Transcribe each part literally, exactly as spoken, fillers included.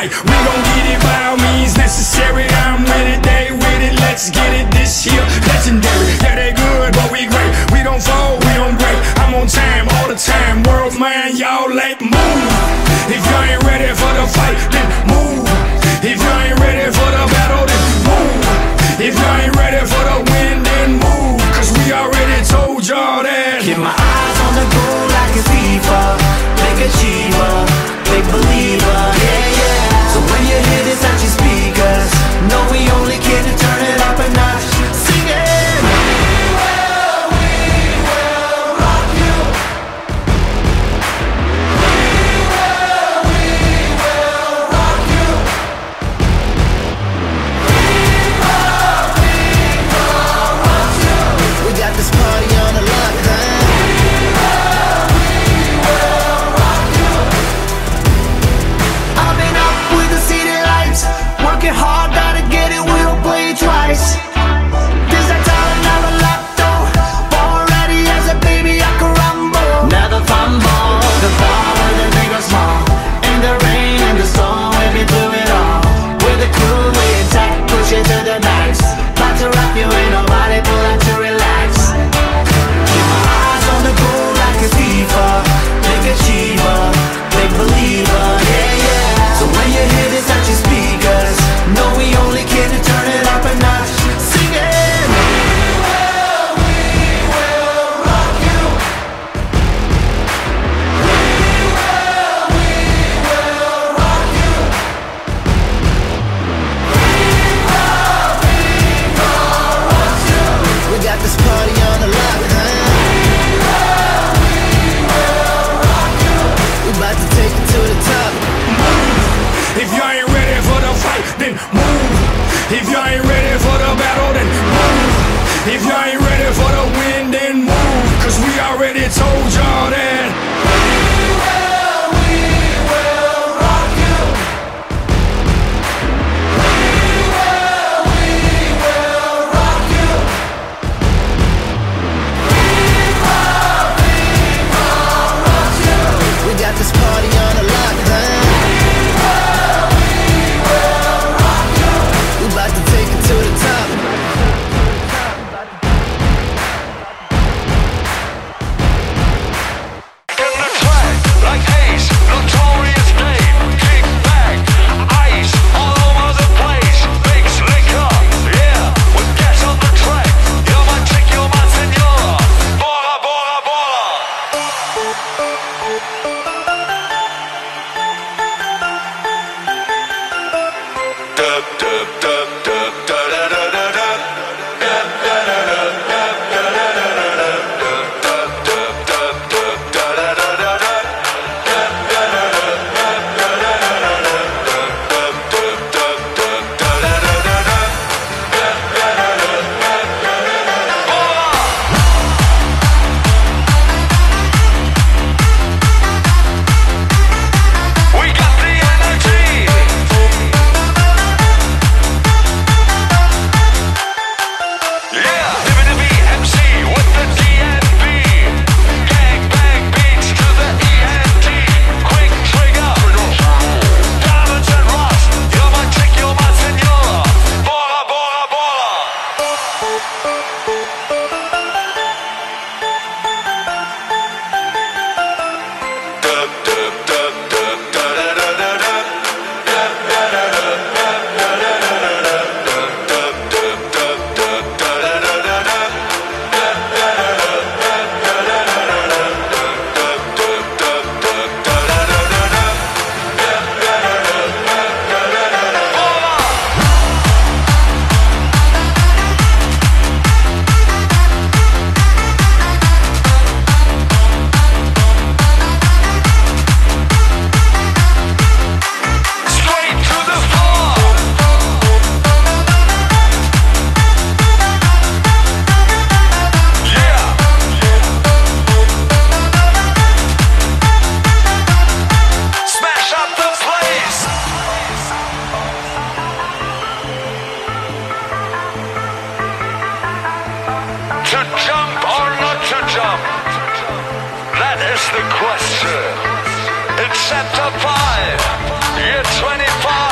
right. We gon' get it by all means necessary. I'm with it, they with it. Let's get it this year. Legendary. Yeah, they good, but we great. We don't fall, we don't break. I'm on time all the time. World man, y'all late. Move. If you ain't ready for the fight, then move. If you ain't ready for the battle, then move. If you ain't ready for the win, then move. Cause we already told y'all that. Keep my eyes on the goal like a FIFA. Big achiever, big believer, yeah, yeah. So when you hear this at your speakers, know we only came to turn it up a notch. Sing it! We will, we will rock you. We will, we will rock you. We will, we will rock you. We got this party on the lockdown. Working hard, gotta get it, we don't play it twice. This that talent, never lotto. Born ready as a baby, I can rumble. Never fumble, the ball whether big or small. In the rain, in the storm, we've been through it all. With the crew, we attack, push it to the max. About to rock you, ain't nobody pull out to relax. Keep my eyes on the goal like a FIFA. Big achiever, big believer, yeah, yeah. So when you hear this at your speakers, no, we only came to turn it up a notch. Sing it! We will, we will rock you. We will, we will rock you. We will, we will rock you. We got this party on the lockdown. We will, we will rock you. We about to take it to the top. If you ain't ready for the fight, then move. If you ain't ready for the battle, then move. If you ain't ready for the win, then move. Cause we already told y'all that. We will, we will rock you. We will, we will rock you. We will, we will rock you. We got this party on the lockdown. We about to take it to the top. In the track, like Ace, Notorious Dave, kick back, ice all over the place, big slicker, yeah, with gas on the track. You're my chick, you're my senora, bora, bora, bora. Dub, dub, dub, dub, da da da da da. Dub, da da da, dub, da da da da da. Dub, dub, dub, dub, da da da da da. Dub, da da da, dub, da da da da da. Dub, dub, dub, dub, da da da da da. Dub, da da da, dub, da da da da. We got the energy. Yeah, W W M C with the D N B. Gang bang beats to the E N T. Quick trigger. Diamonds and rust. You're my chick, you're my senora. Bora, bora, bora. Dub, dub, dub, dub, da da da da da. Dub, da da da, dub, da da da da da. Dub, dub, dub, dub, da da da da da. Dub, da da da, dub, da da da da da. Dub, dub, dub, dub, da da da da da. Dub, da da da, dub, da da da da. Bora! Straight to the floor. Yeah. Smash up the place. To jump or not to jump? That is the question. It's chapter five, year twenty-five.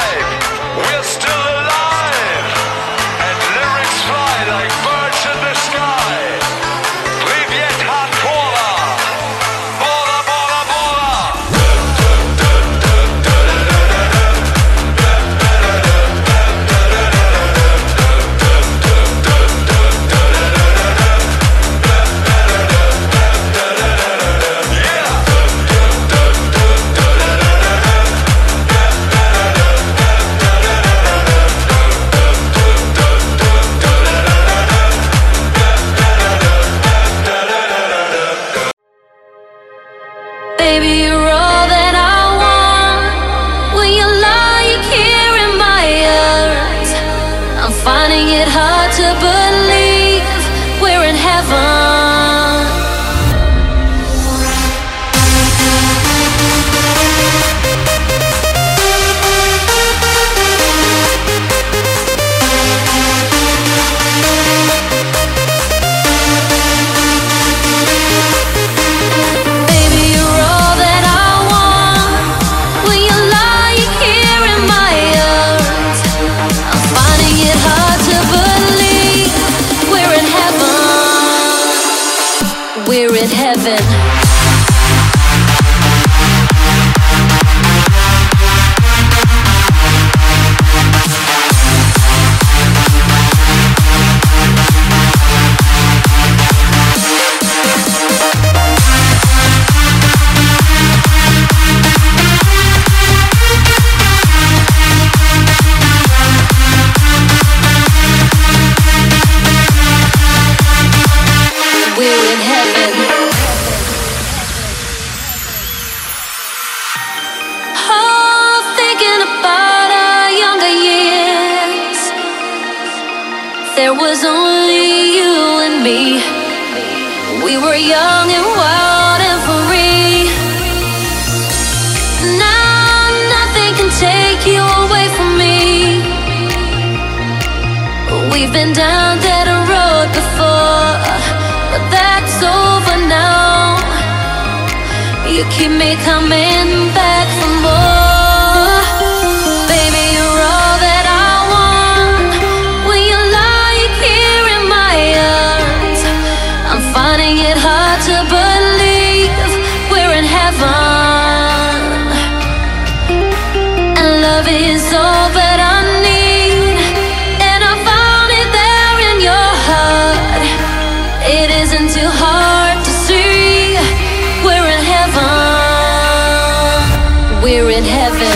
were young and wild and free. Now nothing can take you away from me. We've been down that road before, but that's over now. You keep me coming back for more. Baby, you're all that I want. When you lie here in my arms, I'm finding it hard to believe we're in heaven. And love is all that I need, and I found it there in your heart. It isn't too hard to see. We're in heaven. We're in heaven.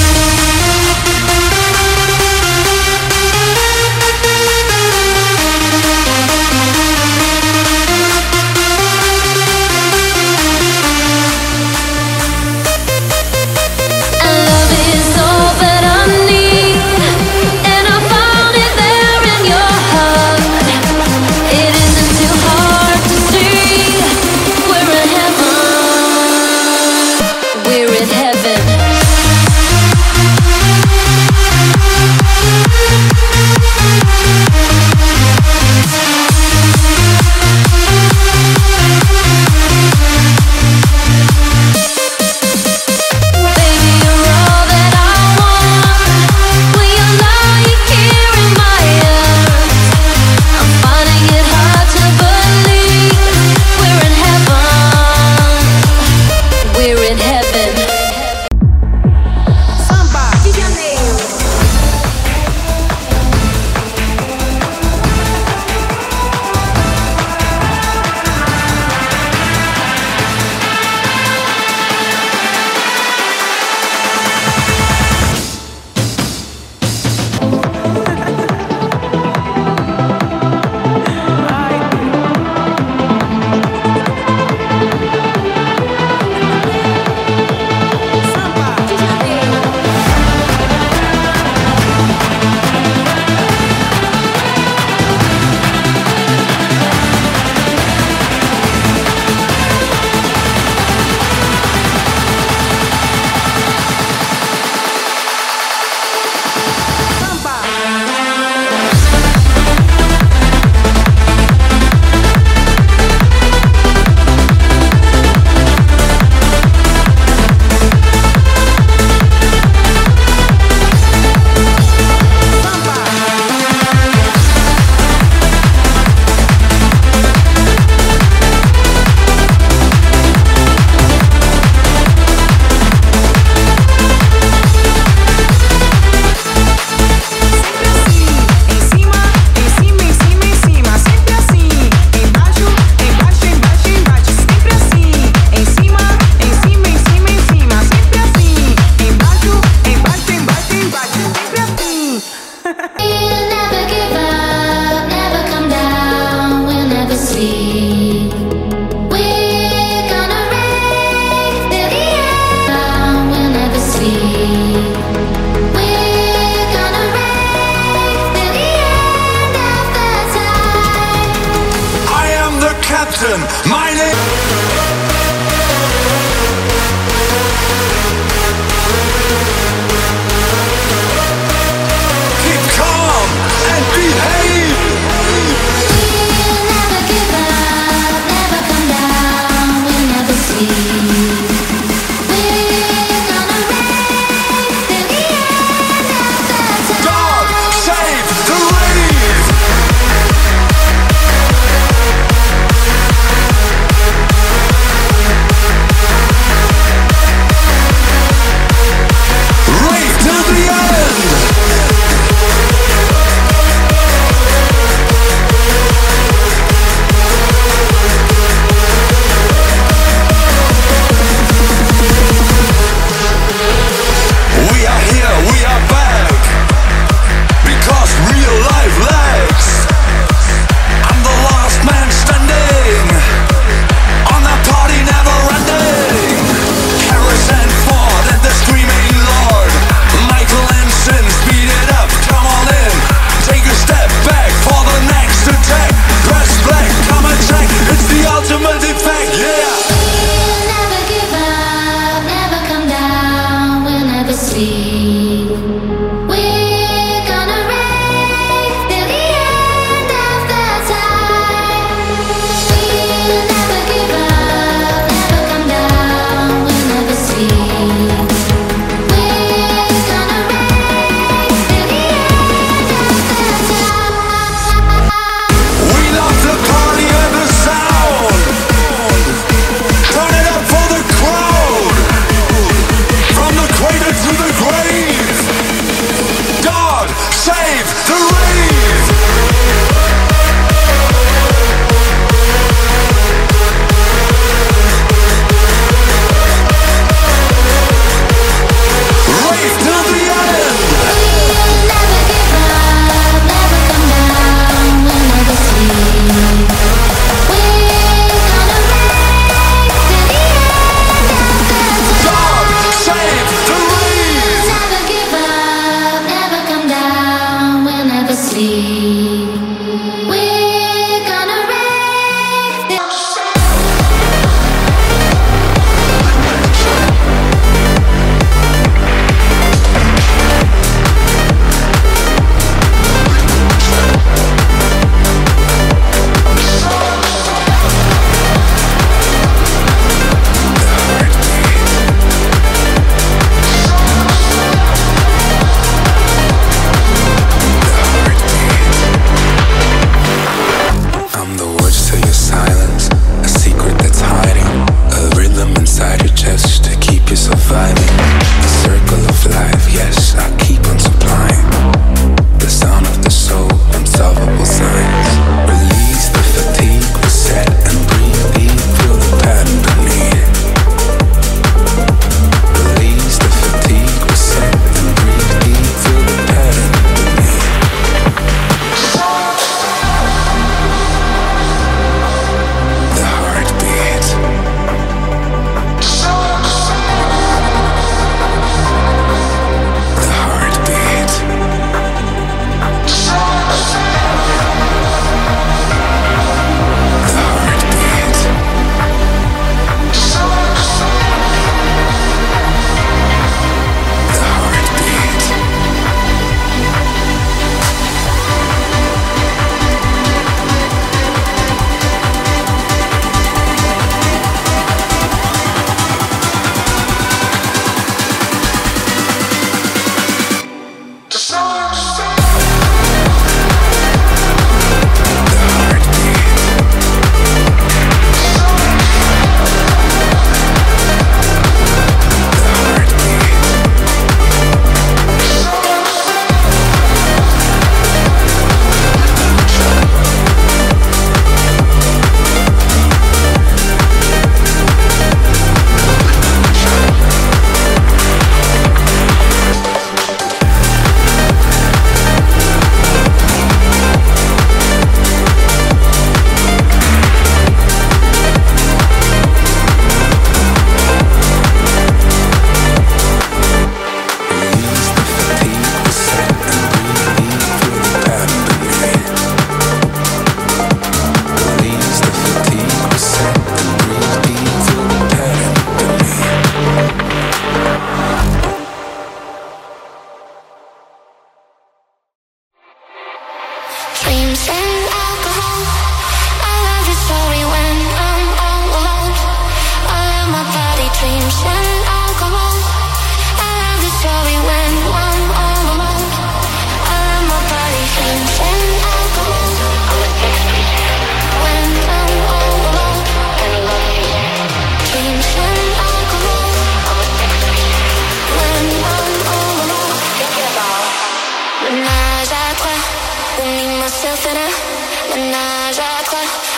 My name. Keep calm and behave. We'll never give up, never come down, we'll never sleep. We're gonna race till the end of the time. God save the rave.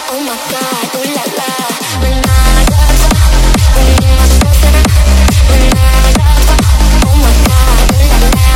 Oh my God, ooh la la. Menage à trois, unimos será. Menage à trois, oh my God, ooh la la.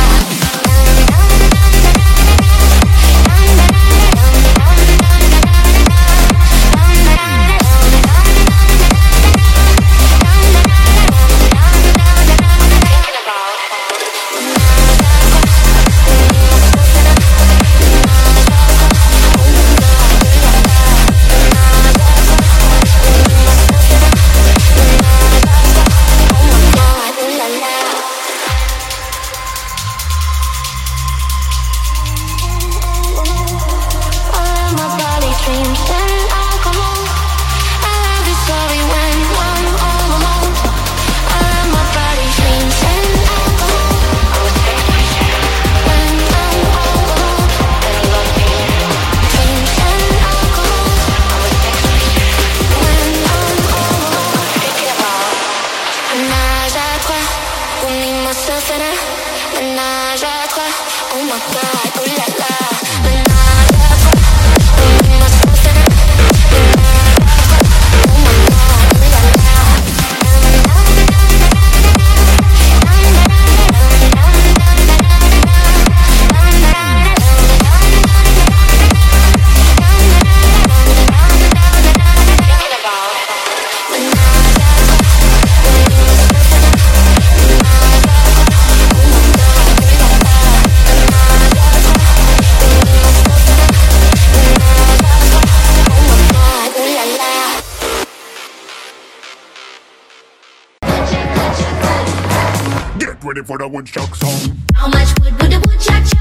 Ready for the woodchuck song. How much wood would the woodchuck